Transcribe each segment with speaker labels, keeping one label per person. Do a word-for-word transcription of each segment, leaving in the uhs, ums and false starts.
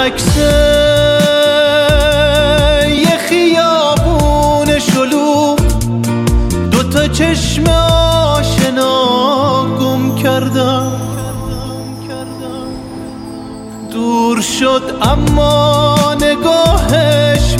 Speaker 1: عکس یه خیابون شلوغ، دوتا چشم آشنا گم کردم. دور شد اما نگاهش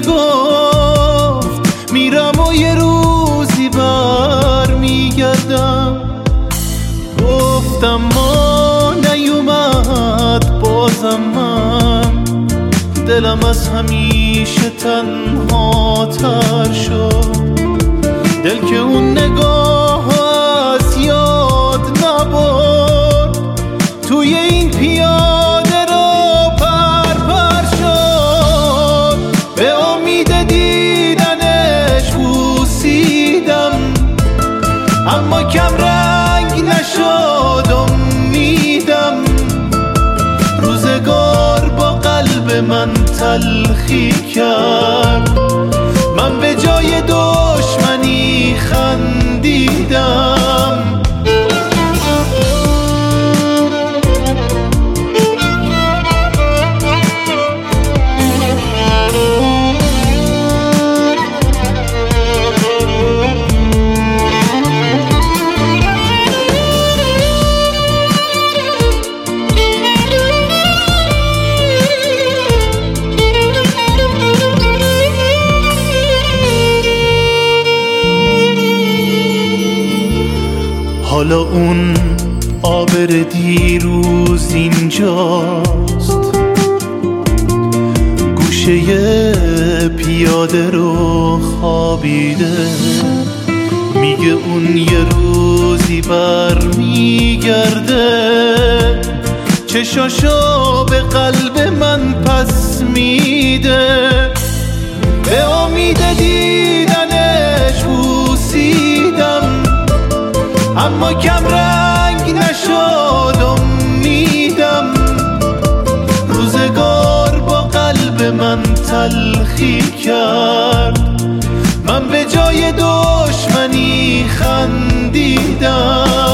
Speaker 1: میگفت میرم و یه روزی بر میگردم. گفتم ما نیومد بازم من، دلم از همیشه تنها تر شد. دل که اون نگاه از یاد نبرد، توی این پیاده رو پر پر شد. به امید دیدنش بوسیدم، اما کم رنگ نشد امیدم. روزگار با قلب من تلخی کرد، من به جای دشمنی خندیدم. حالا اون آبر دیروز اینجاست، گوشه پیاده رو خوابیده. میگه اون یه روزی بر میگرده، چشاشو به قلب من پس میده. به امید دیدنش بوسیدم، اما کم رنگ نشد امیدم. روزگار با قلب من تلخی کرد، من به جای دشمنی خندیدم.